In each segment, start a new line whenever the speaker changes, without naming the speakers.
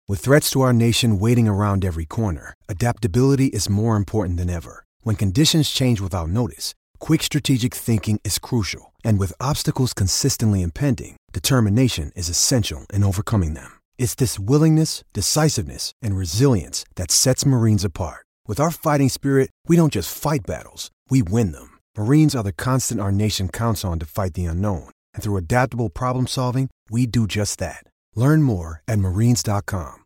With threats to our nation waiting around every corner, adaptability is more important than ever. When conditions change without notice, quick strategic thinking is crucial. And with obstacles consistently impending, determination is essential in overcoming them. It's this willingness, decisiveness, and resilience that sets Marines apart. With our fighting spirit, we don't just fight battles, we win them. Marines are the constant our nation counts on to fight the unknown. And through adaptable problem solving, we do just that. Learn more at marines.com.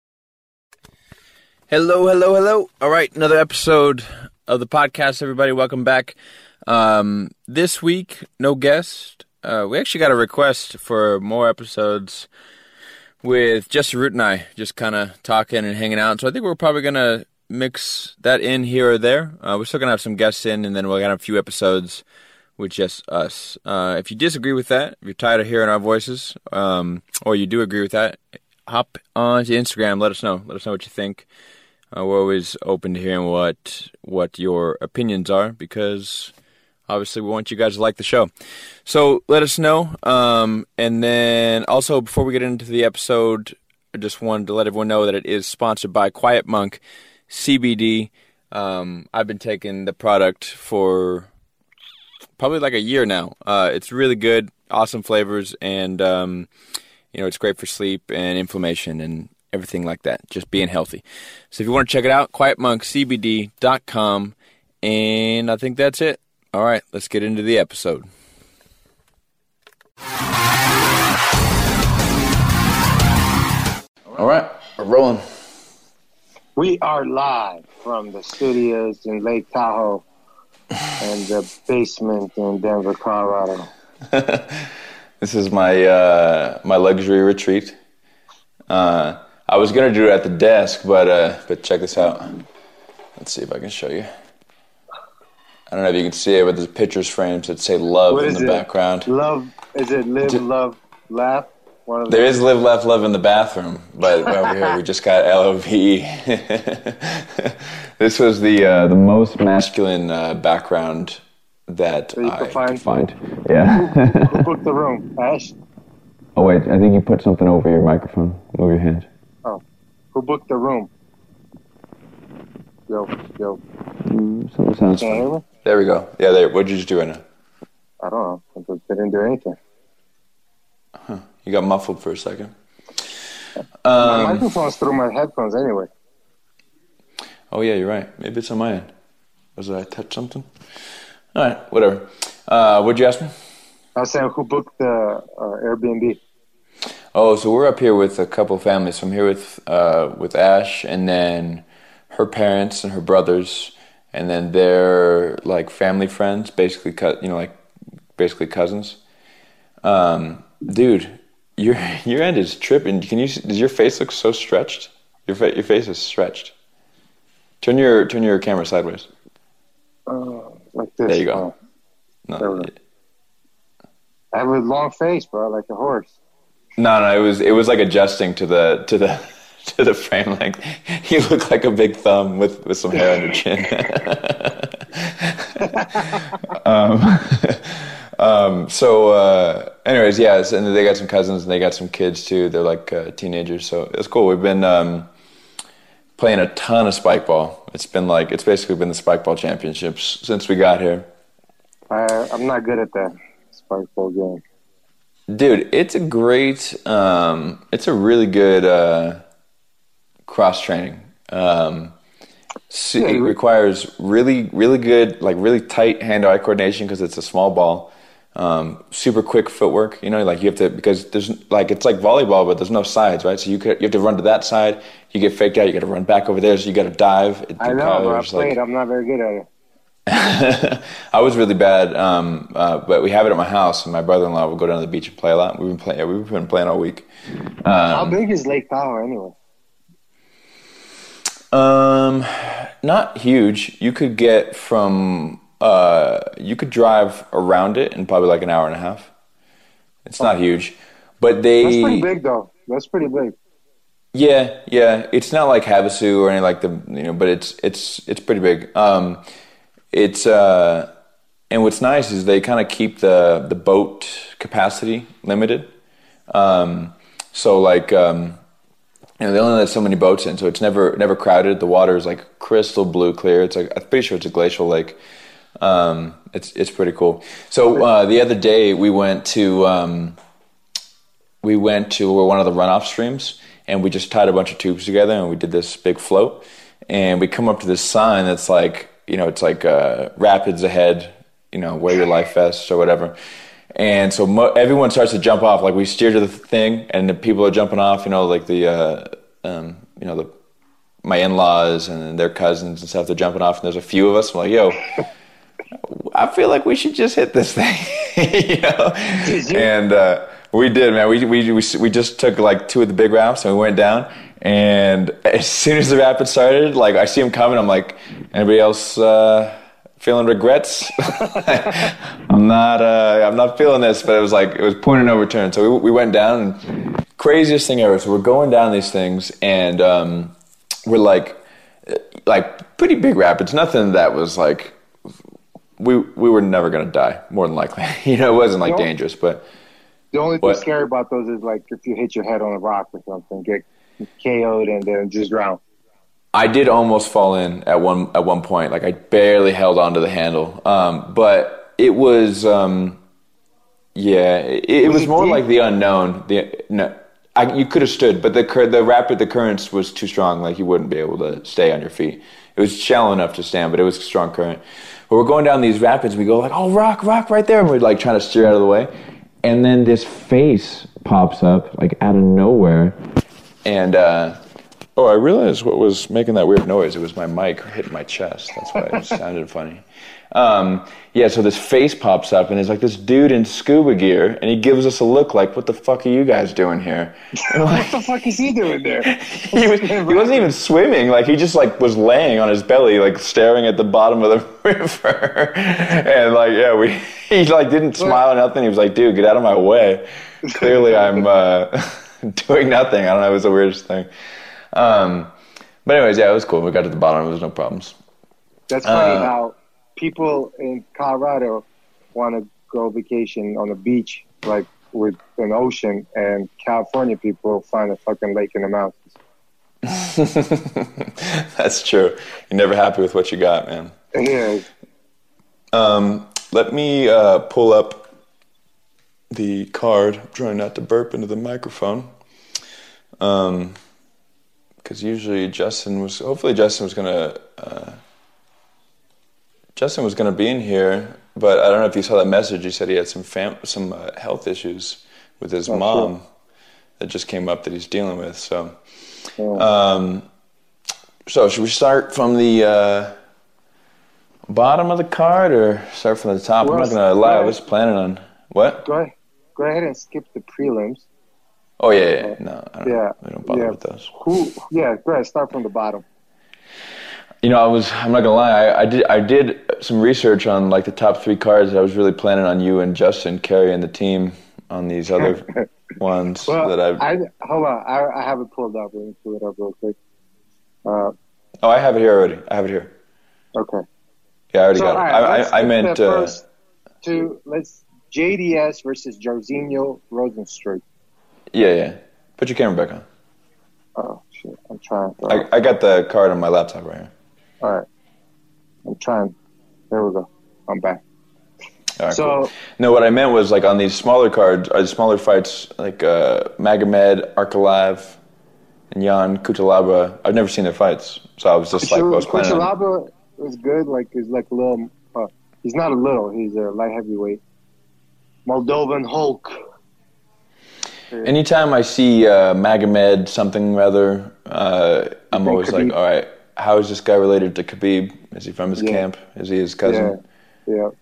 Hello. All right, another episode of the podcast, everybody. Welcome back. This week, no guest. We actually got a request for more episodes with Jesse Root and I just kind of talking and hanging out. So I think we're probably going to mix that in here or there. We're still going to have some guests in, and then we'll have a few episodes with just us. If you disagree with that, if you're tired of hearing our voices, or you do agree with that, hop on to Instagram. Let us know. Let us know what you think. We're always open to hearing what your opinions are, because obviously we want you guys to like the show. So let us know. And then also, before we get into the episode, I just wanted to let everyone know that it is sponsored by Quiet Monk CBD. I've been taking the product for probably like a year now. It's really good, awesome flavors, and it's great for sleep and inflammation and everything like that, just being healthy. So if you want to check it out, quietmonkcbd.com, and I think that's it. All right, let's get into the episode. All right, we're rolling.
We are live from the studios in Lake Tahoe and the basement in Denver, Colorado.
This is my my luxury retreat. I was gonna do it at the desk, but check this out. Let's see if I can show you. I don't know if you can see it, but there's pictures frames that say "love" in the background.
Love? Is it live, love, laugh?
There is live, laugh, love in the bathroom, but over here we just got LOVE. This was the most masculine background that I could find. Yeah.
Who booked the room? Ash?
Oh wait, I think you put something over your microphone. Move your hand.
Oh, who booked the room? Yo.
Something sounds funny. There we go. Yeah, there. What'd you just do right now?
I don't know. I didn't do anything.
Huh. You got muffled for a second.
My microphone's through my headphones anyway.
Oh yeah, you're right. Maybe it's on my end. Was I touch something? All right, whatever. What'd you ask me?
I was saying, who booked the Airbnb?
Oh, so we're up here with a couple of families. So I'm here with Ash, and then her parents and her brothers, and then their like family friends, basically basically cousins. Dude, your end is tripping. Does your face look so stretched? Your face is stretched. Turn your camera sideways.
Like this.
There you go. No.
I have a long face, bro, like a horse.
No, it was like adjusting to the frame length. You look like a big thumb with some hair on your chin. Anyways, yes, and they got some cousins and they got some kids too. They're like teenagers, so it's cool. We've been playing a ton of spike ball. It's basically been the spike ball championships since we got here.
I'm not good at that spike ball game.
Dude, it's a great, it's a really good cross training. It requires really, really good, like really tight hand-eye coordination because it's a small ball. Super quick footwork, you have to, because there's it's like volleyball, but there's no sides, right? So you have to run to that side, you get faked out, you got to run back over there, so you got to dive.
I know, but I played. I'm not very good at it.
I was really bad, but we have it at my house, and my brother-in-law will go down to the beach and play a lot. We've been playing all week.
How big is Lake Tahoe anyway?
Not huge. You could get from you could drive around it in probably like an hour and a half. It's not huge, but that's
pretty big though. That's pretty big.
Yeah. It's not like Havasu or any like but it's pretty big. And what's nice is they kind of keep the boat capacity limited. So like they only let so many boats in, so it's never crowded. The water is like crystal blue clear. It's like, I'm pretty sure it's a glacial lake. It's pretty cool. So the other day we went to one of the runoff streams, and we just tied a bunch of tubes together, and we did this big float. And we come up to this sign that's like, it's like rapids ahead, wear your life vest or whatever. And so everyone starts to jump off. Like we steer to the thing, and the people are jumping off. Like my in-laws and their cousins and stuff. They're jumping off, and there's a few of us. I'm like, yo, I feel like we should just hit this thing, Did you? And we did, man. We just took like 2 of the big rafts, and we went down. And as soon as the rapid started, like I see them coming, I'm like, anybody else feeling regrets? I'm not feeling this, but it was point of no return. So we went down, and craziest thing ever. So we're going down these things, and we're like pretty big rapids. Nothing that was like we were never gonna die, more than likely. It wasn't like dangerous, but
the only thing scary about those is like if you hit your head on a rock or something, get KO'd and then just drown.
I did almost fall in at one point. Like I barely held onto the handle. But it was, it was more deep? Like the unknown. You could have stood, but the currents was too strong. Like you wouldn't be able to stay on your feet. It was shallow enough to stand, but it was a strong current. But we're going down these rapids. We go like, oh, rock right there. And we're like trying to steer out of the way. And then this face pops up like out of nowhere. And, I realized what was making that weird noise. It was my mic hitting my chest. That's why it sounded funny. So this face pops up, and it's like this dude in scuba gear, and he gives us a look like, what the fuck are you guys doing here?
What the fuck is he doing there?
he wasn't even swimming. Like, he just, like, was laying on his belly, like, staring at the bottom of the river. And, like, he, like, didn't smile or nothing. He was like, dude, get out of my way. Clearly, I'm doing nothing. I don't know. It was the weirdest thing. But anyways, it was cool. We got to the bottom. There was no problems.
That's funny how people in Colorado want to go vacation on a beach, like with an ocean, and California people find a fucking lake in the mountains.
That's true. You're never happy with what you got, man.
Yeah.
Let me pull up the card. I'm trying not to burp into the microphone. Because usually Justin was gonna be in here, but I don't know if you saw that message. He said he had some health issues with his mom. Sure. That just came up that he's dealing with. So, so should we start from the bottom of the card or start from the top? I'm not gonna lie. I was planning on what?
Go ahead and skip the prelims.
Oh, yeah. No, I don't bother with those.
Go ahead, start from the bottom.
I'm not going to lie, I did some research on, like, the top 3 cards. I was really planning on you and Justin carrying the team on these other ones.
Hold on, I have it pulled up. Let me pull it up real quick.
I have it here already. I have it here.
Okay.
Yeah, I already got it.
Right,
I meant...
first let's JDS versus Jairzinho Rosenstruik.
Yeah. Put your camera back on.
Oh, shit. I'm trying.
I got the card on my laptop right here.
All right. I'm trying. There we go. I'm back.
All right, cool. No, what I meant was, like, on these smaller cards, or the smaller fights, like Magomed, Ankalaev, and Jan Cutelaba, I've never seen their fights. So I was just like, I was planning on...
Cutelaba is good. Like, he's like a little... he's not a little. He's a light heavyweight. Moldovan Hulk.
Anytime I see Magomed something rather, I'm always Khabib. Like, all right, how is this guy related to Khabib? Is he from his camp? Is he his cousin?
Yeah.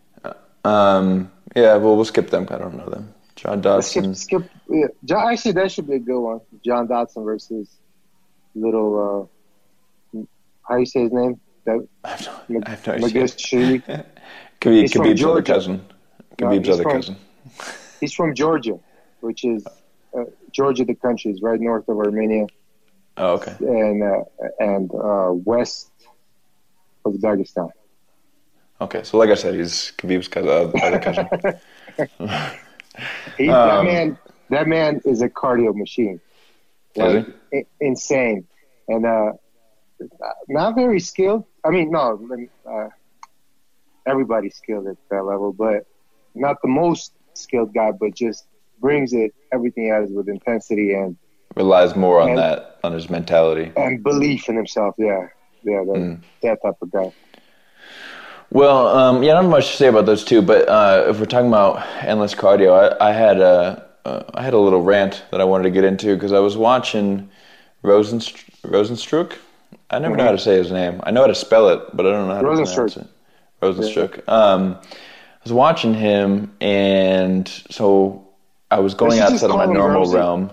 We'll skip them. I don't know them. John Dodson.
Skip. Actually, that should be a good one. John Dodson versus little. How you say his name?
I have no idea.
Khabib's
other cousin. Khabib's other cousin.
He's from Georgia, which is. Georgia, the country, is right north of Armenia.
Oh, okay.
And west of Dagestan.
Okay, so like I said, he's Khabib's other cousin.
That man is a cardio machine. like insane, and not very skilled. I mean, no, everybody's skilled at that level, but not the most skilled guy, but just brings it everything else with intensity and
relies more on that, on his mentality
and belief in himself. Yeah, that type of guy.
Well, I don't have much to say about those two, but if we're talking about endless cardio, I had a little rant that I wanted to get into because I was watching Rozenstruik. I never know how to say his name. I know how to spell it, but I don't know how to pronounce it. Rozenstruik. I was watching him, and so I was going outside of my normal realm.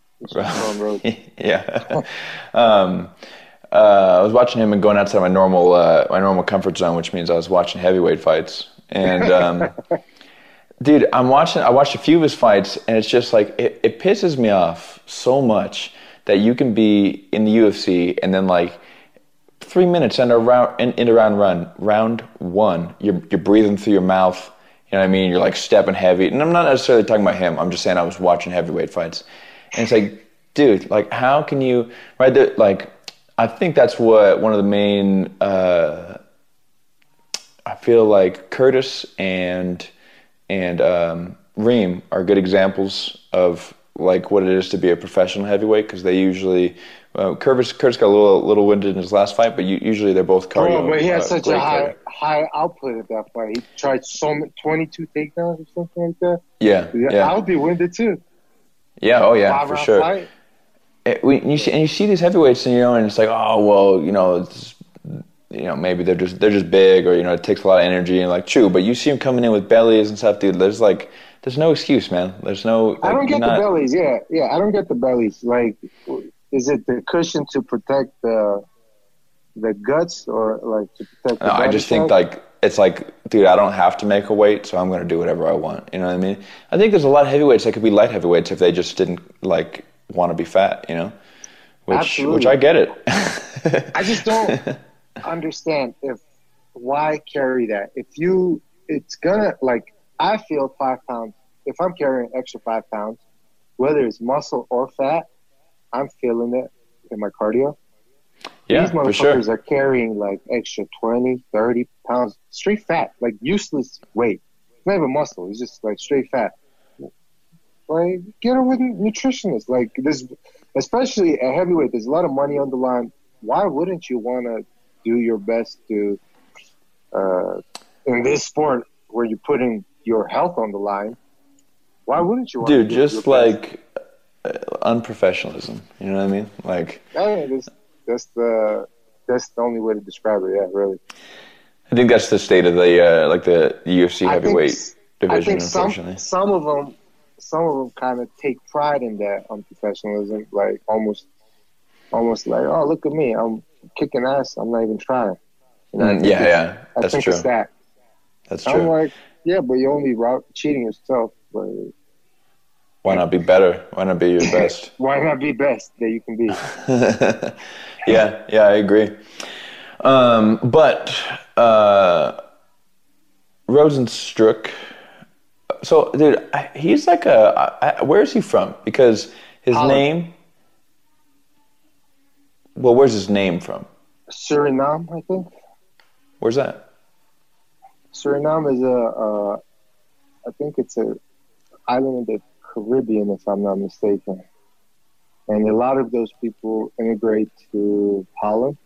Yeah. I was watching him and going outside my normal comfort zone, which means I was watching heavyweight fights. And dude, I watched a few of his fights, and it's just like it pisses me off so much that you can be in the UFC and then like 3 minutes into round one, you're breathing through your mouth. You know what I mean? You're like stepping heavy, and I'm not necessarily talking about him. I'm just saying I was watching heavyweight fights, and it's like, dude, like how can you right there, like. I think that's what one of the main. I feel like Curtis and Reem are good examples of like what it is to be a professional heavyweight because they usually. Curtis got a little winded in his last fight, but usually they're both cardio.
Oh, but he had such a high output at that fight. He tried 22 takedowns or something like that.
Yeah.
I would be winded too.
Yeah. Oh yeah, for sure. Fight. You see these heavyweights, and and it's like, oh well, maybe they're just big, or it takes a lot of energy, and like true. But you see them coming in with bellies and stuff, dude. There's no excuse, man. There's no. Like,
I don't get the bellies. Yeah. I don't get the bellies. Like, is it the cushion to protect the guts, or like to protect? The
I just think like it's like, dude, I don't have to make a weight, so I'm gonna do whatever I want. You know what I mean? I think there's a lot of heavyweights that could be light heavyweights if they just didn't like. Want to be fat, which I get it.
I just don't understand why carry that. It's gonna like I feel 5 pounds. If I'm carrying extra 5 pounds, whether it's muscle or fat, I'm feeling it in my cardio.
Yeah,
these motherfuckers
for sure.
are carrying like extra 20, 30 pounds straight fat, like useless weight. It's not even muscle. It's just like straight fat. Like, get it with a nutritionist. Like, this, especially at heavyweight, there's a lot of money on the line. Why wouldn't you want to do your best to, in this sport where you're putting your health on the line, why wouldn't you want to do
just like unprofessionalism. You know what I mean? Like,
that's the only way to describe it. Yeah, really.
I think that's the state of the UFC heavyweight division. Unfortunately,
some of them kind of take pride in that unprofessionalism, like almost like, oh, look at me, I'm kicking ass, I'm not even trying.
That's true.
It's that.
That's true.
I'm like, yeah, but you're only cheating yourself. But
why not be better? Why not be your best?
Why not be best that you can be?
Yeah, I agree. But Rozenstruik. So, dude, he's like where is he from? Because his name. Well, where's his name from?
Suriname, I think.
Where's that?
Suriname is I think it's an island in the Caribbean, if I'm not mistaken. And a lot of those people immigrate to Holland.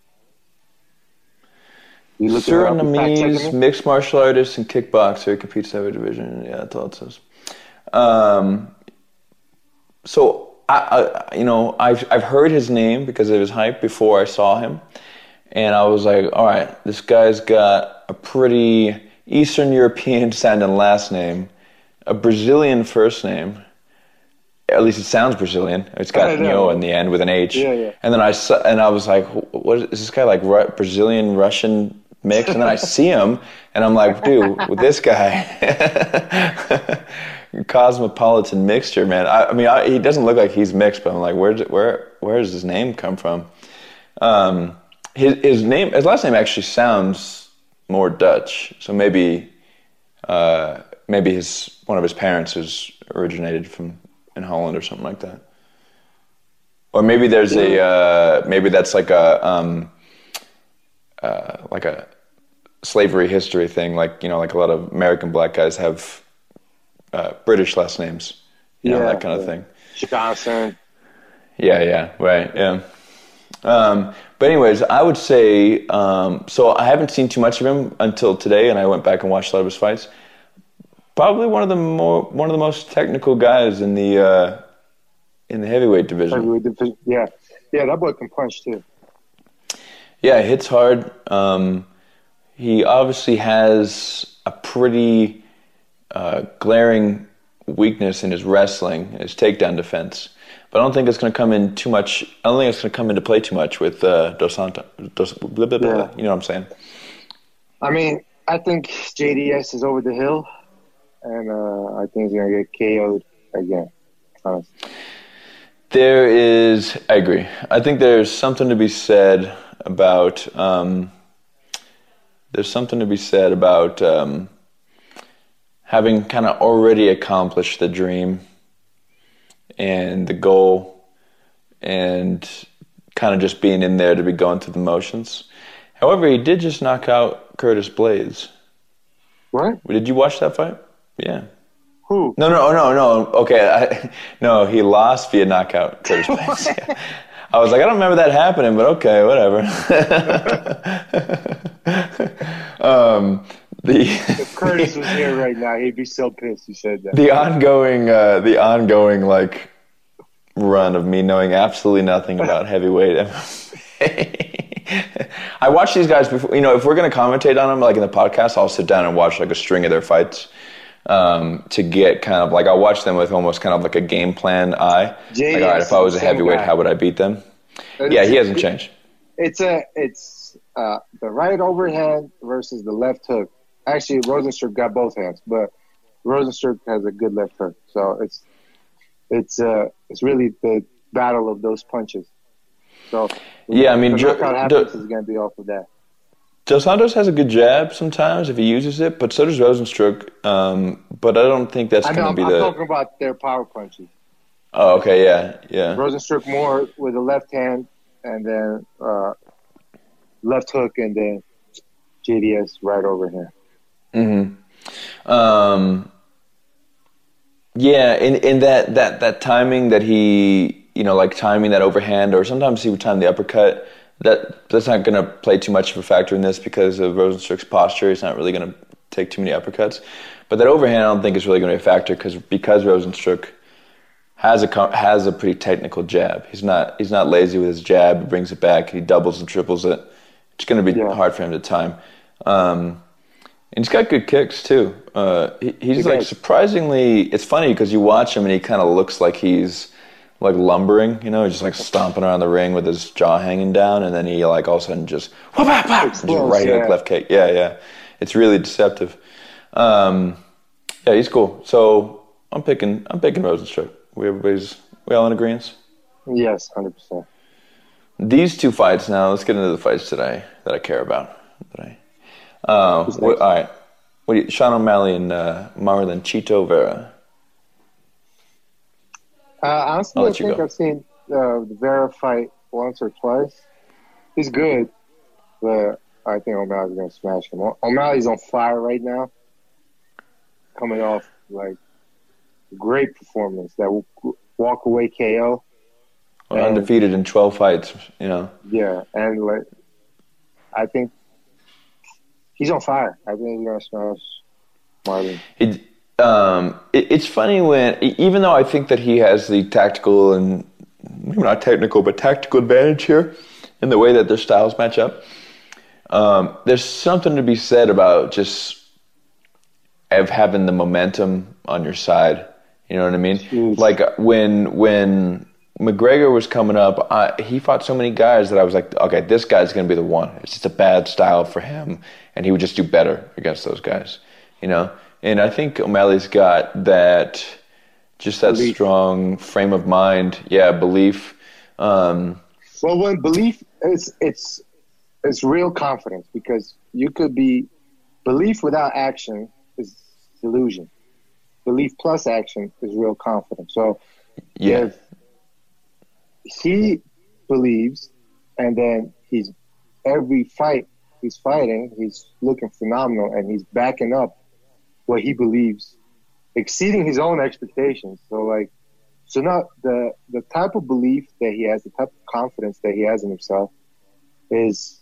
Surinamese mixed martial artist and kickboxer, competes heavy division. Yeah, that's all it says. So I've heard his name because of his hype before I saw him, and I was like, all right, this guy's got a pretty Eastern European sounding last name, a Brazilian first name. At least it sounds Brazilian. It's got Nyo in the end with an H.
Yeah.
And then I was like, what is this guy like? Brazilian Russian mix? And then I see him, and I'm like, dude, with this guy, cosmopolitan mixture, man. I mean, he doesn't look like he's mixed, but I'm like, where does his name come from? His last name actually sounds more Dutch, so maybe one of his parents is originated from in Holland or something like that. Or maybe there's maybe that's like a slavery history thing. Like, like a lot of American black guys have British last names. That kind of thing.
Johnson.
Yeah, right, yeah. But anyways, I would say, so I haven't seen too much of him until today, and I went back and watched a lot of his fights. Probably one of the most technical guys in the heavyweight division.
Yeah, that boy can punch too.
Yeah, he hits hard. He obviously has a pretty glaring weakness in his wrestling, his takedown defense. But I don't think it's going to come in too much. I don't think it's going to come into play too much with Dos Santos. You know what I'm saying?
I mean, I think JDS is over the hill, and I think he's going to get KO'd again. Honestly.
I agree. I think there's something to be said about. Having kind of already accomplished the dream and the goal, and kind of just being in there to be going through the motions. However, he did just knock out Curtis Blades.
What?
Did you watch that fight? Yeah.
Who?
No. Okay, he lost via knockout, Curtis Blades. Yeah. I was like, I don't remember that happening, but okay, whatever.
If Curtis was here right now, he'd be so pissed you said that.
The ongoing like run of me knowing absolutely nothing about heavyweight MMA. I watch these guys before. If we're gonna commentate on them, like in the podcast, I'll sit down and watch like a string of their fights to get kind of like I'll watch them with almost kind of like a game plan eye. Like, all right, if I was a heavyweight, how would I beat them? Yeah, he hasn't changed.
It's the right overhand versus the left hook. Actually, Rosenstruck got both hands, but Rosenstruck has a good left hook. So it's really the battle of those punches. So
yeah, I mean,
the knockout happens is going to be off of that.
Dos Santos has a good jab sometimes if he uses it, but so does Rosenstruck. But I don't think that's going to be
I'm talking about their power punches.
Oh, okay, yeah.
Rosenstruck more with the left hand, and then left hook, and then JDS right overhand.
Yeah, in that timing that he, like timing that overhand, or sometimes he would time the uppercut. That's not going to play too much of a factor in this because of Rosenstruck's posture. He's not really going to take too many uppercuts. But that overhand, I don't think is really going to be a factor because Rosenstruck has a pretty technical jab. He's not lazy with his jab. He brings it back. He doubles and triples it. It's going to be hard for him to time. And he's got good kicks too. He's like surprisingly. It's funny because you watch him and he kind of looks like he's like lumbering, he's just like stomping around the ring with his jaw hanging down, and then he like all of a sudden just right hook, left kick. Yeah. It's really deceptive. Yeah, he's cool. So I'm picking Rosenstruck. We all in agreement?
Yes, 100%.
These two fights now. Let's get into the fights that I care about. All right. Sean O'Malley and Marlon Chito Vera.
Honestly, I think I've seen the Vera fight once or twice. He's good, but I think O'Malley's going to smash him. O'Malley's on fire right now, coming off like great performance. That walk away KO.
Undefeated in 12 fights,
Yeah, and like I think he's on fire. I think he's going to smash Marlon.
It's funny when, even though I think that he has the tactical and maybe not technical, but tactical advantage here in the way that their styles match up, there's something to be said about just having the momentum on your side. You know what I mean?
Jeez.
Like when McGregor was coming up, he fought so many guys that I was like, okay, this guy's going to be the one. It's just a bad style for him, and he would just do better against those guys, And I think O'Malley's got that belief. Strong frame of mind. Yeah, belief.
Well, when belief it's real confidence, because you could be belief without action is delusion. Belief plus action is real confidence. So if he believes, and then every fight he's fighting, he's looking phenomenal, and he's backing up what he believes, exceeding his own expectations. So now the type of belief that he has, the type of confidence that he has in himself is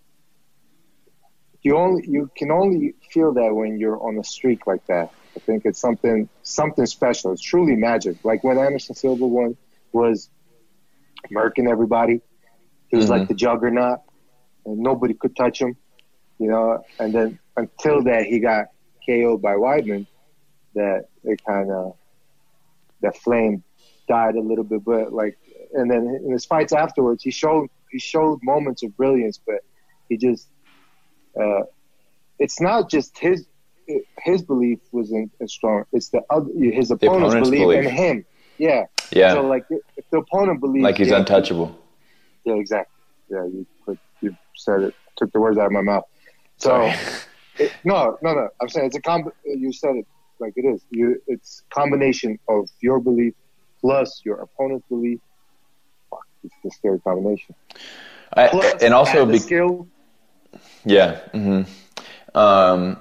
you can only feel that when you're on a streak like that. I think it's something special. It's truly magic. Like when Anderson Silva was murking everybody. He was like the juggernaut, and nobody could touch him, And then until that he got KO'd by Weidman, that flame died a little bit. But and then in his fights afterwards, he showed moments of brilliance, but he just it's not just his belief wasn't as strong. It's his opponent's belief in him. Yeah.
Yeah.
So if the opponent believes,
like he's untouchable.
Yeah, exactly. Yeah, you said it. Took the words out of my mouth. So no. I'm saying you said it like it is. It's combination of your belief plus your opponent's belief. Fuck, it's the scary combination.
And also
the skill.
Yeah. Mm-hmm.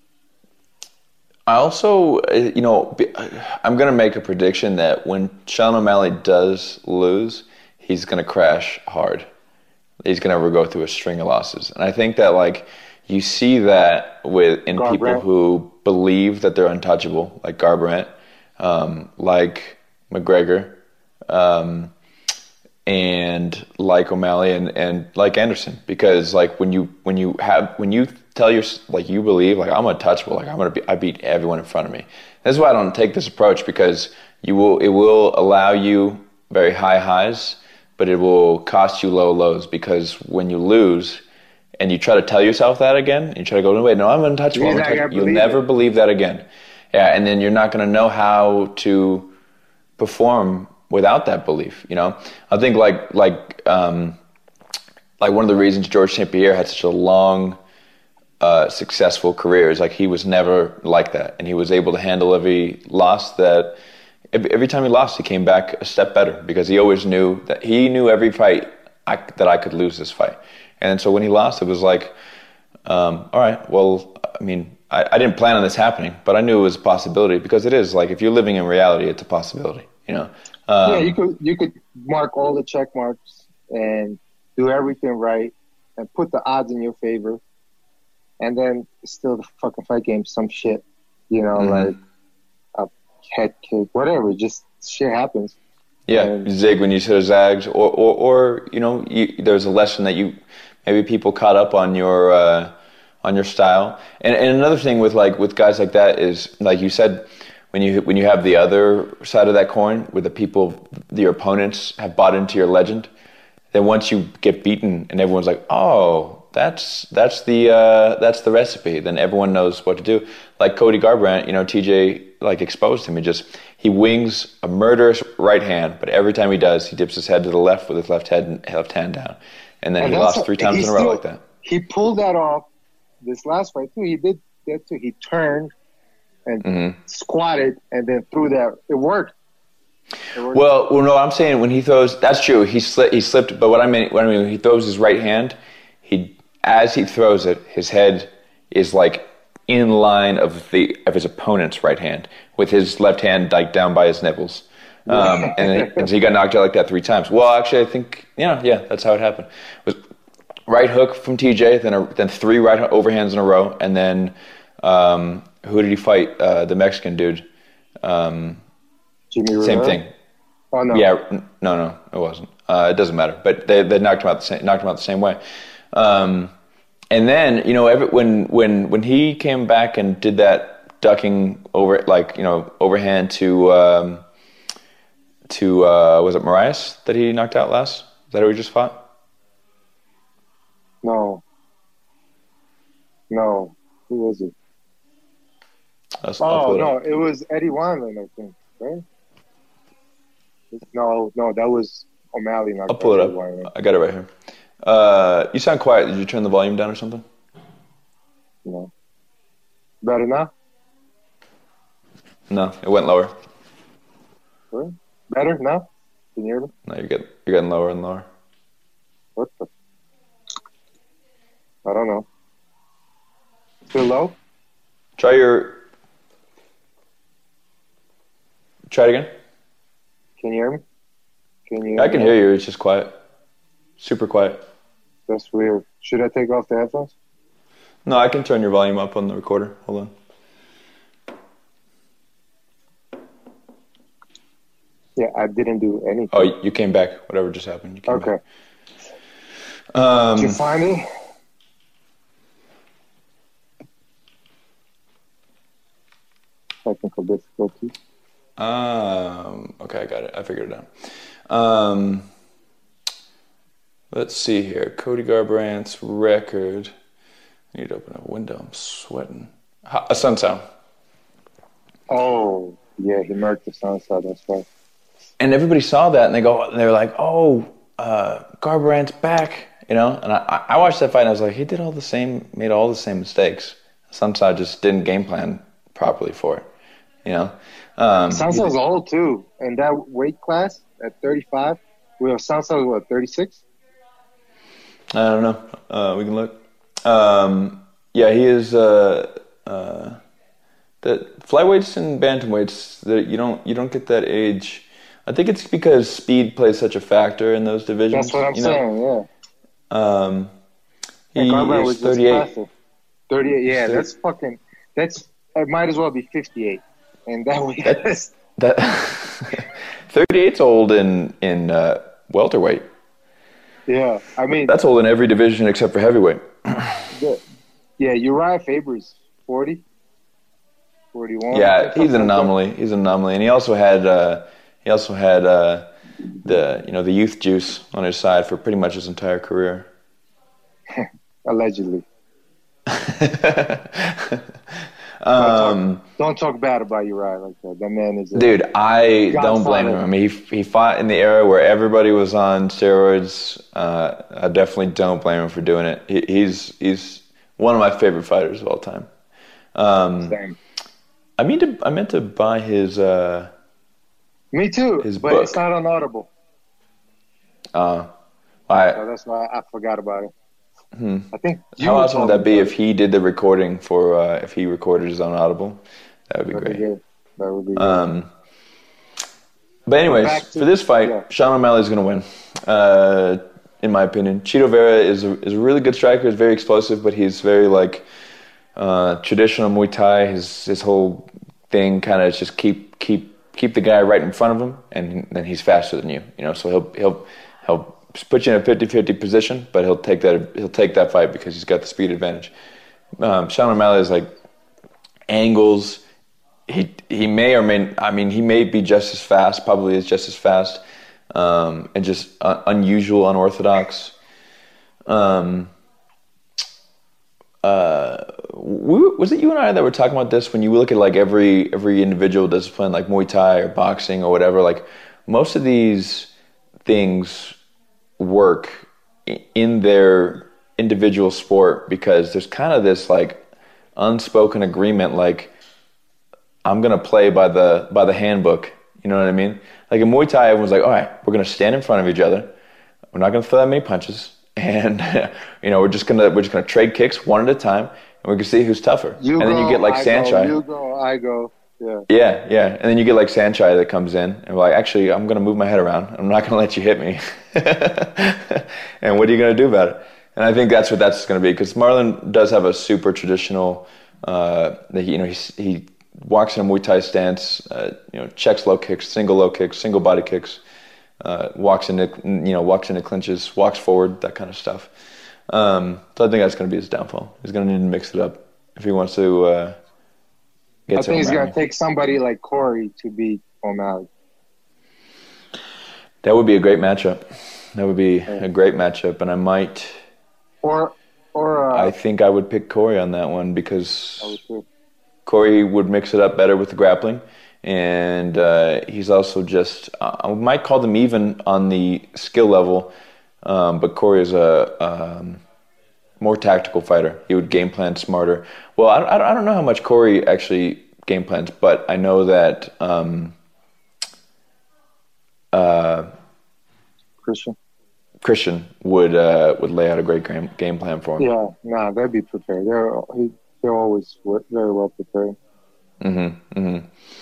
I also, I'm going to make a prediction that when Sean O'Malley does lose, he's going to crash hard. He's going to go through a string of losses. And I think that, you see that in people who believe that they're untouchable, like Garbrandt, like McGregor, and like O'Malley and like Anderson. Because, when you tell you believe, I'm untouchable, I beat everyone in front of me. That's why I don't take this approach, because it will allow you very high highs, but it will cost you low lows, because when you lose and you try to tell yourself that again, you try to go, no, wait, no, I'm untouchable. You'll never believe that again. Yeah, and then you're not going to know how to perform without that belief, I think like one of the reasons Georges St-Pierre had such a long successful career is he was never like that, and he was able to handle every loss. That every time he lost, he came back a step better, because he always knew that he knew every fight that I could lose this fight. And so when he lost, it was all right, well, I didn't plan on this happening, but I knew it was a possibility, because it is if you're living in reality, it's a possibility,
Yeah, you could mark all the check marks and do everything right and put the odds in your favor. And then still the fucking fight game, some shit, like a head kick, whatever. Just shit happens.
Yeah, zig when you should have zagged, or there's a lesson that maybe people caught up on your style. And another thing with guys like that is, like you said, when you have the other side of that coin, where your opponents have bought into your legend, then once you get beaten and everyone's like, oh, that's the recipe, then everyone knows what to do. Like Cody Garbrandt, TJ exposed him. He wings a murderous right hand, but every time he does, he dips his head to the left with his left hand down, and then he lost 3 times in a row like that. He
pulled that off this last fight too. He did that too. He turned and squatted and then threw that. It worked.
Well, no, I'm saying when he throws, that's true. He slipped. But what I mean, when he throws his right hand, as he throws it, his head is in line of his opponent's right hand, with his left hand down by his nipples, and so he got knocked out like that 3 times. Well, actually, I think yeah, that's how it happened. It was right hook from TJ, then 3 right overhands in a row, and then who did he fight? The Mexican dude.
Jimmy Rivera?
Same thing.
Oh no.
Yeah, no, it wasn't. It doesn't matter. But they knocked him out the same way. And then when he came back and did that ducking over overhand to was it Moraes that he knocked out last? Is that who he just fought?
No. Who was it? No, it was Eddie Wineland, I think, right? No, that was O'Malley.
I'll pull it up. Wineland. I got it right here. You sound quiet. Did you turn the volume down or something?
No. Better now?
No, it went lower.
Really? Better now? Can you hear me?
No, you're getting lower and lower.
What the? I don't know. Still low?
Try it again.
Can you hear me?
I can hear you. It's just quiet. Super quiet.
That's weird. Should I take off the headphones?
No, I can turn your volume up on the recorder. Hold on.
Yeah, I didn't do anything.
Oh, you came back. Whatever just happened. You came back.
Did you find me? Technical difficulties.
Okay, I got it. I figured it out. Let's see here. Cody Garbrandt's record. I need to open a window. I'm sweating. A Sun Sound.
Oh, yeah, he marked the sunset. That's right.
And everybody saw that, and they were like, "Oh, Garbrandt's back," you know. And I watched that fight, and I was like, he made all the same mistakes. Sansa just didn't game plan properly for it, you know.
Sansa's old too, in that weight class at 35. We have Sansa what 36.
I don't know. We can look. Yeah, he is. The flyweights and bantamweights, you don't get that age. I think it's because speed plays such a factor in those divisions.
That's what I'm saying. Yeah.
He is 38.
38. Yeah, that's fucking. It might as well be 58. And that way.
That 38's old in welterweight.
Yeah, I mean
that's old in every division except for heavyweight.
Yeah, Uriah Faber's 40, 41.
Yeah, he's an anomaly. He's an anomaly, and he also had the youth juice on his side for pretty much his entire career.
Allegedly. Don't talk bad about Uriah like that. That man is
dude. I don't blame him. I mean, he fought in the era where everybody was on steroids. I definitely don't blame him for doing it. He's one of my favorite fighters of all time.
Same.
I meant to buy his.
Me too.
His
but
book.
It's not on Audible.
So
that's why I forgot about it. I think.
How awesome would that be if he did the recording for if he recorded his own Audible? That would be great.
That would be good.
But anyways, for this fight, Sean O'Malley's going to win, in my opinion. Chito Vera is a really good striker. He's very explosive, but he's very traditional Muay Thai. His whole thing kind of is just keep the guy right in front of him, and then he's faster than you. You know, so he'll put you in a 50-50 position, but he'll take that fight because he's got the speed advantage. Sean O'Malley is angles. He may or may. I mean, he may be just as fast. Probably is just as fast, and just unusual, unorthodox. Was it you and I that were talking about this when you look at every individual discipline, like Muay Thai or boxing or whatever? Most of these things work in their individual sport because there's kind of this unspoken agreement, I'm gonna play by the handbook. You know what I mean? In Muay Thai, everyone's all right, we're gonna stand in front of each other. We're not gonna throw that many punches, and we're just gonna trade kicks one at a time, and we can see who's tougher. And then you get Saenchai.
You go, I go. Yeah.
Yeah. And then you get Saenchai that comes in and we're actually, I'm gonna move my head around. I'm not gonna let you hit me. And what are you gonna do about it? And I think that's what that's gonna be, because Marlon does have a super traditional. He walks in a Muay Thai stance, checks low kicks, single body kicks, walks into clinches, walks forward, that kind of stuff. So I think that's going to be his downfall. He's going to need to mix it up if he wants to get. I
think he's going to take somebody like Corey to beat O'Malley.
That would be a great matchup. That would be a great matchup, and I might.
Or
I think I would pick Corey on that one because Corey would mix it up better with the grappling, and he's also just, I might call them even on the skill level, but Corey is a more tactical fighter. He would game plan smarter. Well, I don't know how much Corey actually game plans, but I know that Christian would lay out a great game plan for him.
Yeah, they'd be prepared. They're always very well prepared.
Mm-hmm. Mm-hmm.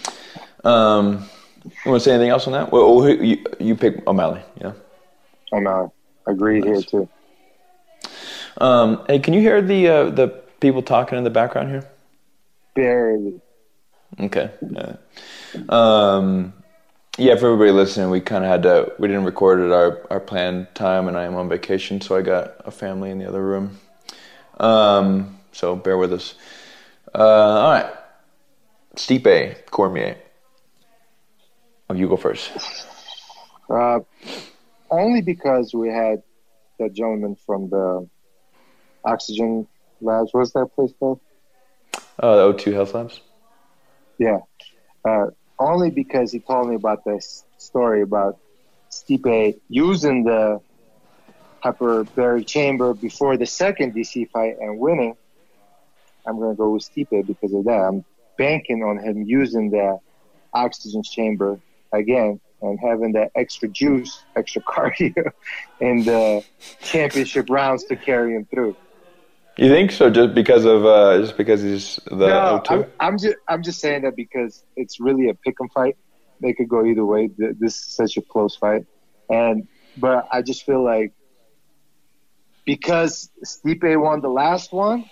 You want to say anything else on that? Well, you pick O'Malley, yeah.
O'Malley, agreed here too.
Hey, can you hear the people talking in the background here?
Barely.
Okay. Yeah, for everybody listening, we kind of we didn't record at our planned time, and I am on vacation, so I got a family in the other room. So bear with us. All right. Stipe Cormier. Oh, you go first.
Only because we had that gentleman from the Oxygen Labs. What's that place called?
Oh, the O2 Health Labs?
Yeah. Only because he told me about this story about Stipe using the hyperbaric chamber before the second DC fight and winning. I'm going to go with Stipe because of that. I'm banking on him using the oxygen chamber again and having that extra juice, extra cardio in the championship rounds to carry him through.
You think so? Just because he's the O2?
I'm just saying that because it's really a pick 'em fight. They could go either way. This is such a close fight, but I just feel like because Stipe won the last one,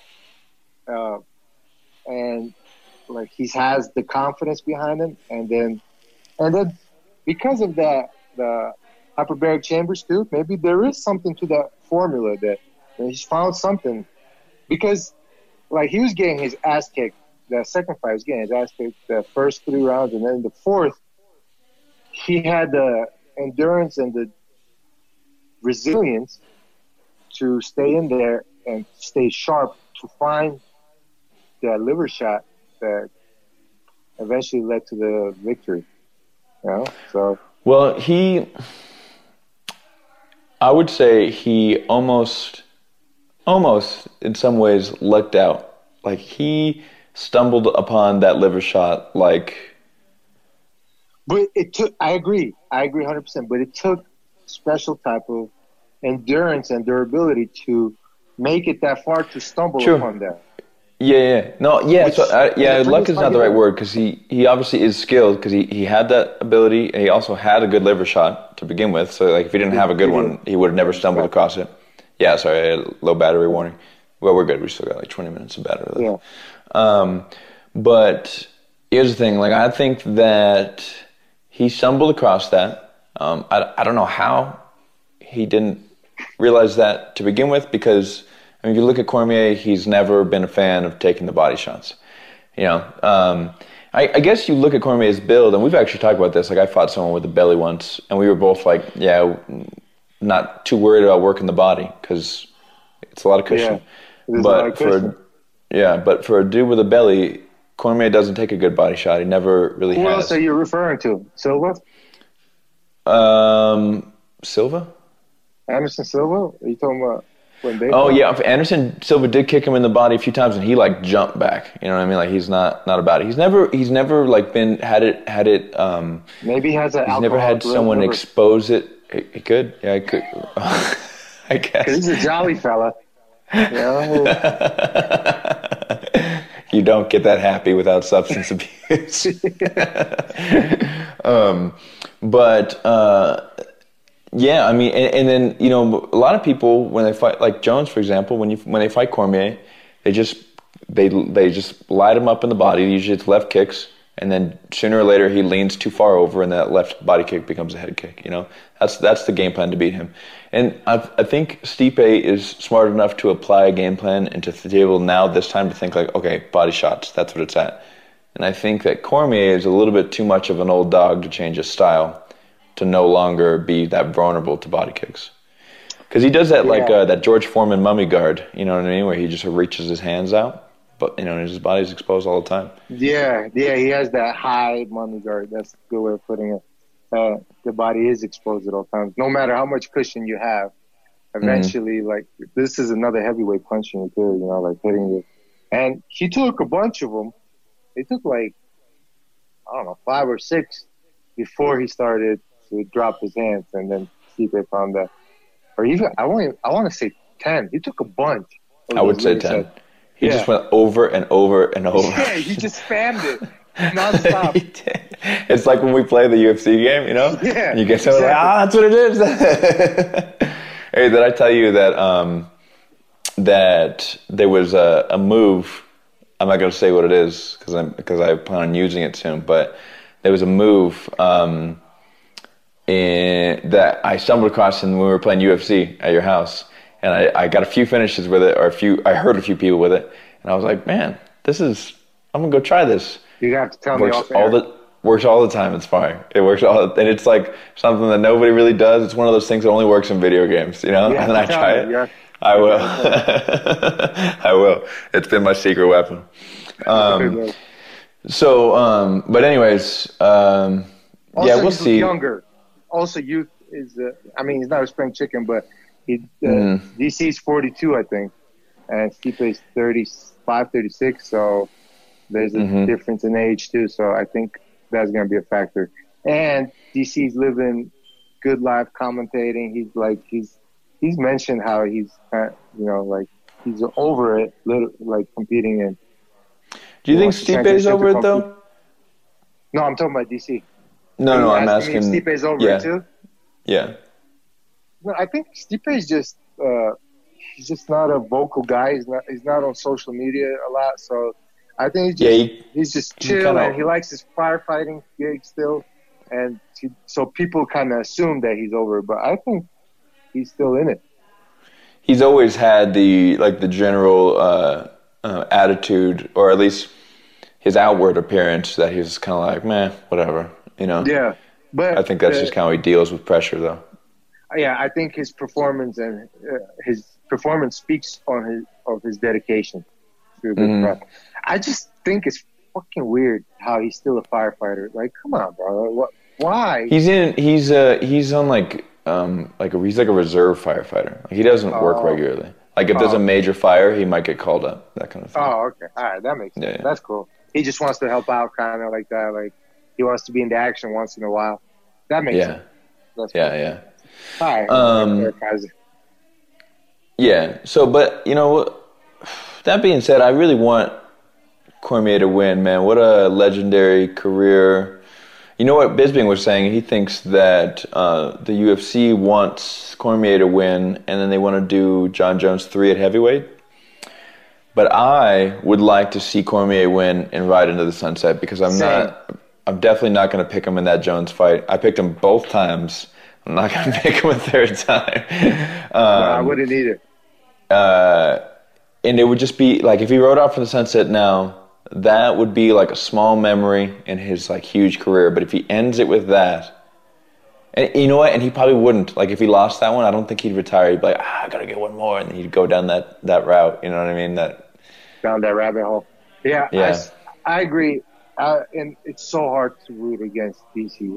and like he has the confidence behind him, and then because of that, the hyperbaric chambers too. Maybe there is something to that formula that he's found something. Because, like, he was getting his ass kicked. The second fight was getting his ass kicked the first 3 rounds. And then the fourth, he had the endurance and the resilience to stay in there and stay sharp to find that liver shot that eventually led to the victory. You know? So.
Well, I would say he almost in some ways lucked out. Like he stumbled upon that liver shot like.
But I agree 100%, but it took special type of endurance and durability to make it that far to stumble upon that.
Yeah. No, yeah. Luck is not the right word because he obviously is skilled because he had that ability and he also had a good liver shot to begin with. So like if he didn't have a good one, he would have never stumbled across it. Yeah, sorry, low battery warning. Well, we're good. We still got like 20 minutes of battery left. Yeah. But here's the thing. Like, I think that he stumbled across that. I don't know how he didn't realize that to begin with because, I mean, if you look at Cormier, he's never been a fan of taking the body shots. You know, I guess you look at Cormier's build, and we've actually talked about this. Like, I fought someone with a belly once, and we were both like, yeah, not too worried about working the body because it's a lot of cushion.
Yeah,
but for a dude with a belly, Cormier doesn't take a good body shot. He never really has.
Who else are you referring to? Silva?
Silva?
Anderson Silva? Are you talking about when they?
Oh yeah, Anderson Silva did kick him in the body a few times, and he like jumped back. You know what I mean? Like he's not about it. He's never like been had it.
Maybe he has an.
He's never had someone expose it. He could. Yeah, I could. I guess.
He's a jolly fella. You know?
You don't get that happy without substance abuse. Yeah, I mean, and then, you know, a lot of people, when they fight, like Jones, for example, when they fight Cormier, they just light him up in the body. Usually it's left kicks. And then sooner or later he leans too far over, and that left body kick becomes a head kick. You know, that's the game plan to beat him. And I think Stipe is smart enough to apply a game plan and to be able now this time to think like, okay, body shots, that's what it's at. And I think that Cormier is a little bit too much of an old dog to change his style to no longer be that vulnerable to body kicks. Because he does that like that George Foreman mummy guard. You know what I mean, where he just reaches his hands out. But, you know, his body's exposed all the time. Yeah,
he has that high mummy guard. That's a good way of putting it. The body is exposed at all times. No matter how much cushion you have, eventually, like, this is another heavyweight punching you too, you know, like hitting you. And he took a bunch of them. He took, like, I don't know, 5 or 6 before he started to drop his hands and then Stipe found that. Or even, I want to say 10. He took a bunch.
I would say 10. He just went over and over and over.
Yeah, he just spammed it nonstop.
It's like when we play the UFC game, you know?
Yeah.
And you get someone that's what it is. Hey, did I tell you that that there was a move? I'm not going to say what it is because I plan on using it soon. But there was a move that I stumbled across when we were playing UFC at your house, and I got a few finishes with it, I heard a few people with it, and I was like, man, I'm gonna go try this.
You have to tell me off air.
Works all the time. It's fine. It works and it's like something that nobody really does. It's one of those things that only works in video games, you know. And then I try it. Yeah. I will. I will. It's been my secret weapon. But anyways,
also,
we'll see.
Younger. Also, youth is. He's not a spring chicken, but DC's 42, I think, and Stipe's 35, 36. So there's a difference in age too. So I think that's going to be a factor. And DC's living good life, commentating. He's mentioned how he's he's over it, competing in.
Do you think Stipe's over it though?
No, I'm talking about DC.
No, I'm asking.
If Stipe's over it too?
Yeah.
No, I think Stipe is just he's just not a vocal guy. He's not on social media a lot. So I think he's just chill and he likes his firefighting gig still. And so people kind of assume that he's over it, but I think he's still in it.
He's always had the general attitude, or at least his outward appearance, that he's kind of like, meh, whatever, you know.
Yeah, but
I think that's just how he deals with pressure, though.
Yeah, I think his performance speaks of his dedication to the craft. I just think it's fucking weird how he's still a firefighter. Like, come on, bro. Why?
He's on he's like a reserve firefighter. Like, he doesn't work regularly. Like, if there's a major fire, he might get called up. That kind of thing.
Oh, okay. All right, that makes sense. Yeah. That's cool. He just wants to help out, kind of like that. Like, he wants to be into action once in a while. That makes sense. That's cool.
Yeah.
All right.
Yeah. So, but you know, that being said, I really want Cormier to win, man. What a legendary career. You know what Bisping was saying? He thinks that the UFC wants Cormier to win, and then they want to do Jon Jones 3 at heavyweight. But I would like to see Cormier win and ride into the sunset, because I'm definitely not going to pick him in that Jones fight. I picked him both times. I'm not going to pick him a third time.
No, I wouldn't either.
And it would just be like, if he rode off for the sunset now, that would be like a small memory in his like huge career. But if he ends it with that, and you know what? And he probably wouldn't. Like, if he lost that one, I don't think he'd retire. He'd be like, I gotta get one more, and he'd go down that route. You know what I mean?
Down that rabbit hole. Yeah. I agree. And it's so hard to root against DC.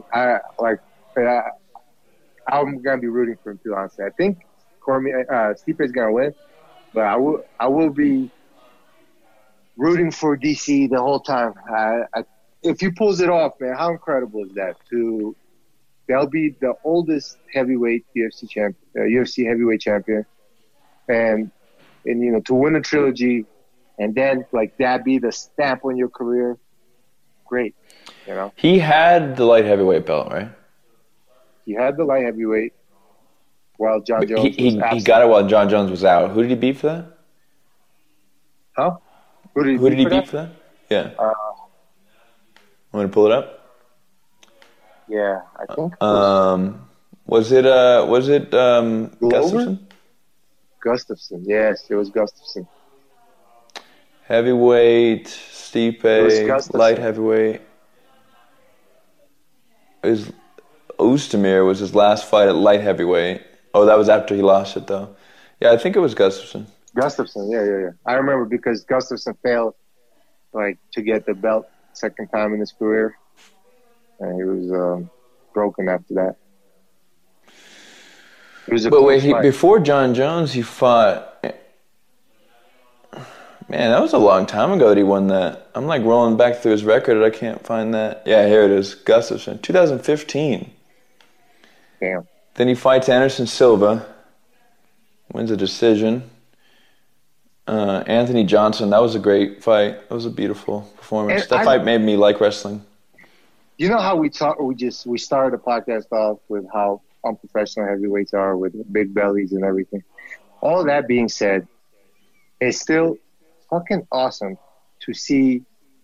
I'm gonna be rooting for him too. Honestly, I think Stipe is gonna win, but I will be rooting for DC the whole time. If he pulls it off, man, how incredible is that? They'll be the oldest heavyweight UFC heavyweight champion, and you know, to win a trilogy, and then like that be the stamp on your career. Great, you know.
He had the light heavyweight belt, right?
He had the light heavyweight while Jon Jones was absent.
He got it while Jon Jones was out. Who did he beat for that?
Huh? Who did he beat for that?
Yeah. Want me to pull it up?
Yeah, I think.
Was it Gustafsson?
Gustafsson, yes, it was Gustafsson.
Heavyweight, Stipe, light heavyweight. Oostemir was his last fight at light heavyweight. Oh, that was after he lost it, though. Yeah, I think it was Gustafsson.
Gustafsson, yeah. I remember because Gustafsson failed, to get the belt second time in his career, and he was broken after that.
Before Jon Jones, he fought. Man, that was a long time ago that he won that. I'm rolling back through his record, and I can't find that. Yeah, here it is, Gustafsson, 2015.
Damn.
Then he fights Anderson Silva, wins a decision. Anthony Johnson, that was a great fight. That was a beautiful performance. That fight made me like wrestling.
You know how we started the podcast off with how unprofessional heavyweights are with big bellies and everything. All that being said, it's still fucking awesome to see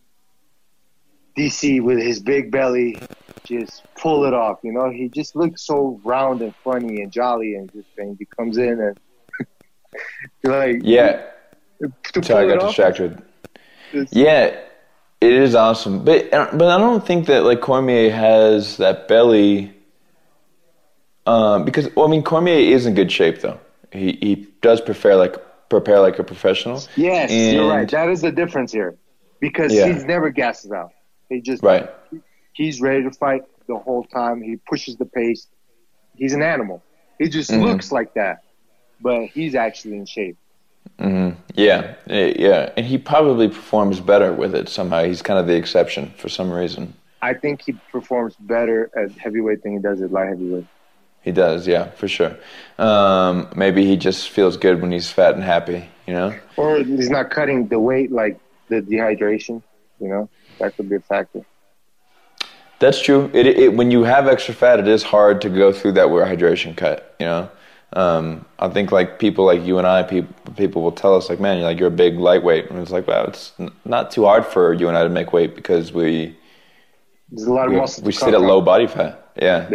DC with his big belly just pull it off. You know, he just looks so round and funny and jolly and just thing. He comes in and like
So I got distracted. Yeah, it is awesome, but I don't think that like Cormier has that belly. Because Cormier is in good shape though. He does prepare like a professional.
Yes, you're right. That is the difference here, because he's never gasses out. He just he's ready to fight the whole time. He pushes the pace. He's an animal. He just looks like that, but he's actually in shape.
Mm-hmm. Yeah, and he probably performs better with it somehow. He's kind of the exception for some reason.
I think he performs better at heavyweight than he does at light heavyweight.
He does, yeah, for sure. Maybe he just feels good when he's fat and happy, you know?
Or he's not cutting the weight, like the dehydration, you know? That could be a factor.
That's true. When you have extra fat, it is hard to go through that hydration cut, you know? I think like people like you and I, people will tell us like, man, you're a big lightweight. And it's like, wow, it's not too hard for you and I to make weight because there's a lot of muscle. We sit at low body fat.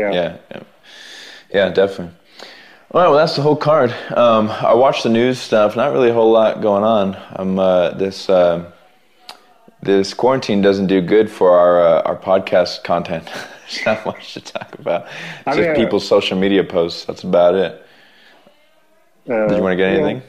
Yeah, definitely. All right, well, that's the whole card. I watched the news stuff. Not really a whole lot going on. This quarantine doesn't do good for our podcast content. There's not much to talk about. It's just people's social media posts. That's about it. Did you want to get anything?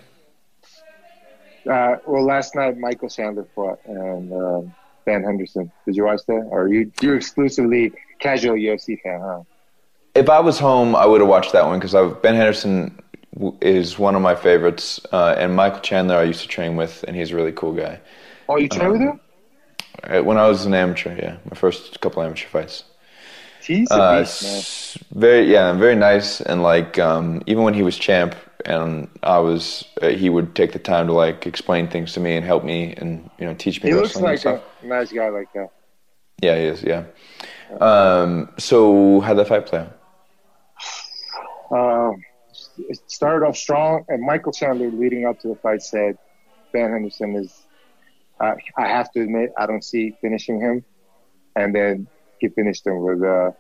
Well, last night Michael Chandler fought and Ben Henderson. Did you watch that? Or you're exclusively casual UFC fan, huh?
If I was home, I would have watched that one because Ben Henderson is one of my favorites, and Michael Chandler I used to train with, and he's a really cool guy.
Oh, you trained with him?
When I was an amateur, yeah, my first couple amateur fights.
He's a beast,
man. Very nice, and like even when he was champ, and he would take the time to like explain things to me and help me, and teach me.
He looks like a nice guy like that.
Yeah, he is. Yeah. So how'd that fight play out?
It started off strong, and Michael Chandler, leading up to the fight, said, "Ben Henderson is. I have to admit, I don't see finishing him." And then he finished him with a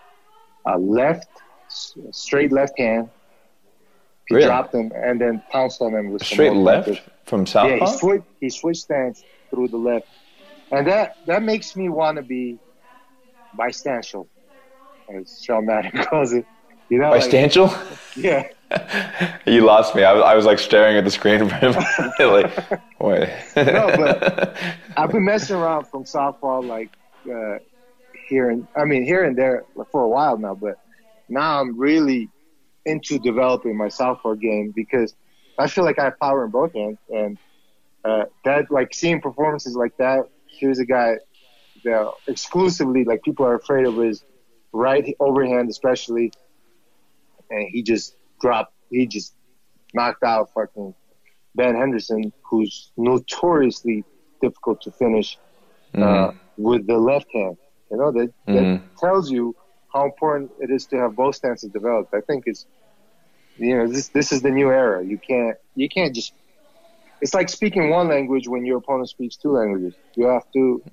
straight left hand. He dropped him and then pounced on him with
straight left from southpaw.
Yeah, he switched stance through the left, and that makes me want to be bisubstantial, as Sean Madden calls it.
Bisubstantial?
Yeah.
You lost me. I was like staring at the screen for him. Like, wait.
No, but I've been messing around from southpaw like here and there for a while now, but now I'm really into developing my southpaw game because I feel like I have power in both hands, and that like seeing performances like that. Here's a guy that exclusively like people are afraid of his right overhand, especially, and he just knocked out fucking Ben Henderson, who's notoriously difficult to finish with the left hand. That tells you how important it is to have both stances developed. I think it's, this is the new era. You can't just, it's like speaking one language when your opponent speaks two languages. You have to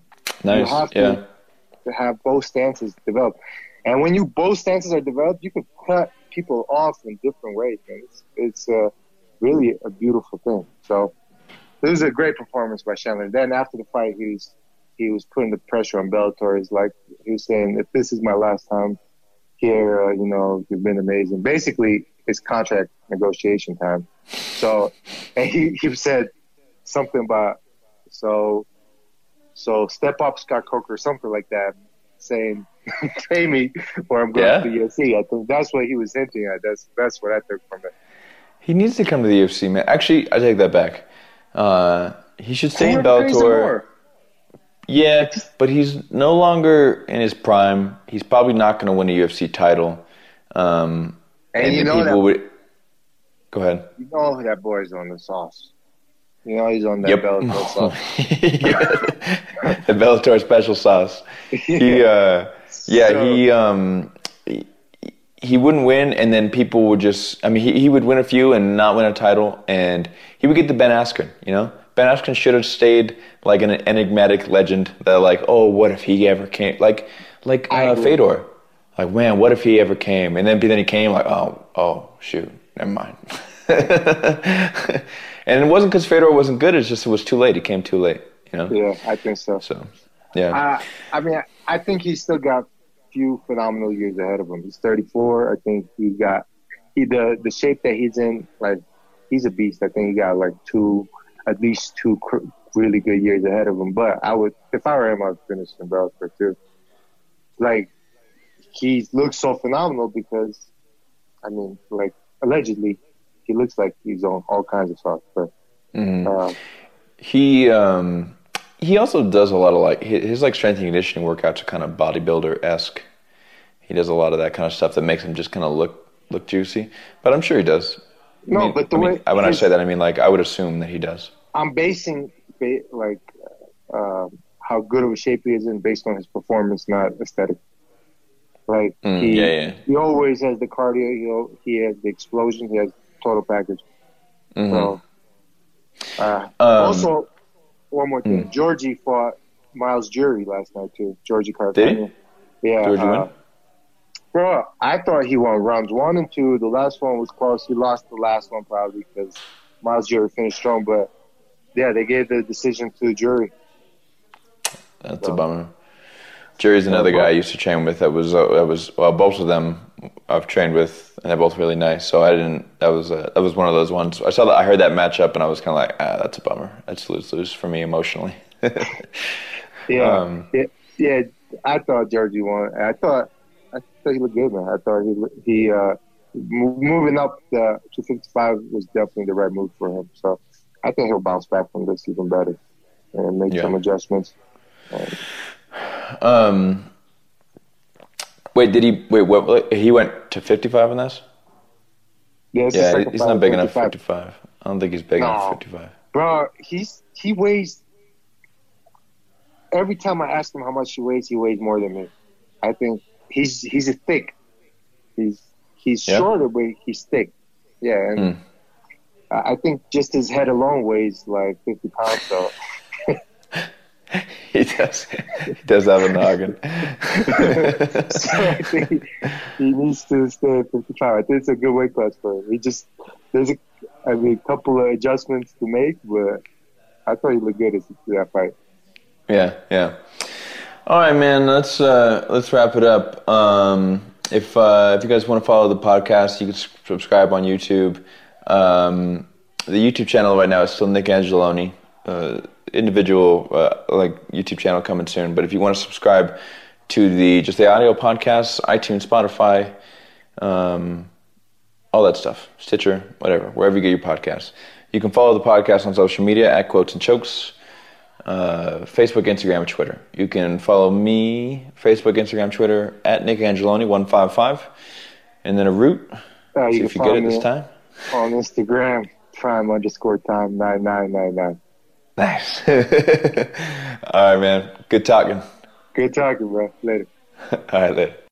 have both stances developed. And when both stances are developed, you can cut people off in different ways. Man. It's really a beautiful thing. So it was a great performance by Chandler. Then after the fight, he was putting the pressure on Bellator. He was saying, if this is my last time here, you've been amazing. Basically, it's contract negotiation time. So, and he said something about, so step up Scott Coker, something like that, saying, pay me or I'm going to the UFC. I think that's what he was hinting at. That's what I took from it.
He needs to come to the UFC, man. Actually, I take that back. He should stay in Bellator. Yeah, but he's no longer in his prime. He's probably not going to win a UFC title.
And you
then
know
people
that
would go ahead.
you know that boy's on the sauce. You know he's on that
Yep.
Bellator sauce.
The Bellator special sauce. He wouldn't win, and then people would just. I mean, he would win a few and not win a title, and he would get the Ben Askren. You know, Ben Askren should have stayed like an enigmatic legend. That like, oh, what if he ever came? Like Fedor. Like, man, what if he ever came? And then he came. Like, oh, shoot, never mind. And it wasn't because Fedor wasn't good. It's just it was too late. He came too late. You know.
Yeah, I think so.
So, yeah.
I mean, I think he's still got few phenomenal years ahead of him. He's 34. I think the shape that he's in, like, he's a beast. I think he got like at least two really good years ahead of him. But if I were him, I'd finish in Bellator too. Like, he looks so phenomenal because, I mean, like, allegedly, he looks like he's on all kinds of stuff. But
he also does a lot of like his like strength and conditioning workouts are kind of bodybuilder-esque. He does a lot of that kind of stuff that makes him just kind of look juicy. But I'm sure he does. When I say that, I mean like I would assume that he does.
I'm basing like how good of a shape he is in based on his performance, not aesthetic. Like he always has the cardio. He has the explosion. He has total package.
Mm-hmm.
So, also, one more thing. Georgie fought Miles Jury last night too. Georgie Carcania.
Did he?
Yeah.
Georgie win?
Bro, I thought he won rounds 1 and 2. The last one was close. He lost the last one probably because Miles Jury finished strong. But yeah, they gave the decision to the Jury.
That's a bummer. Jury's another guy I used to train with. That was both of them I've trained with, and they're both really nice. So I didn't. That was one of those ones. I heard that matchup, and I was kind of like, that's a bummer. That's lose for me emotionally.
Yeah. I thought Georgie won. I thought he looked good, man. I thought he moving up to 55 was definitely the right move for him. So I think he'll bounce back from this even better and make some adjustments.
What? He went to 55 in this?
Yeah,
he's not big enough for 55. I don't think he's big enough for 55.
Bro, he weighs. Every time I ask him how much he weighs more than me. I think he's a thick. He's shorter, but he's thick. Yeah, and I think just his head alone weighs like 50 pounds. So.
He does have a noggin.
So I think he needs to stay at 55. I think it's a good weight class for him. There's a couple of adjustments to make, but I thought he looked good in that fight.
Yeah. All right, man. Let's wrap it up. If you guys want to follow the podcast, you can subscribe on YouTube. The YouTube channel right now is still Nick Angeloni. Individual YouTube channel coming soon. But if you want to subscribe to the audio podcasts, iTunes, Spotify, all that stuff, Stitcher, whatever, wherever you get your podcasts. You can follow the podcast on social media at Quotes and Chokes, Facebook, Instagram, and Twitter. You can follow me, Facebook, Instagram, Twitter, at Nick Angeloni 155, and then a root. See if you get it this time.
On Instagram, prime_time 9999.
Nice. All right, man. Good talking.
Good talking, bro. Later.
All right, later.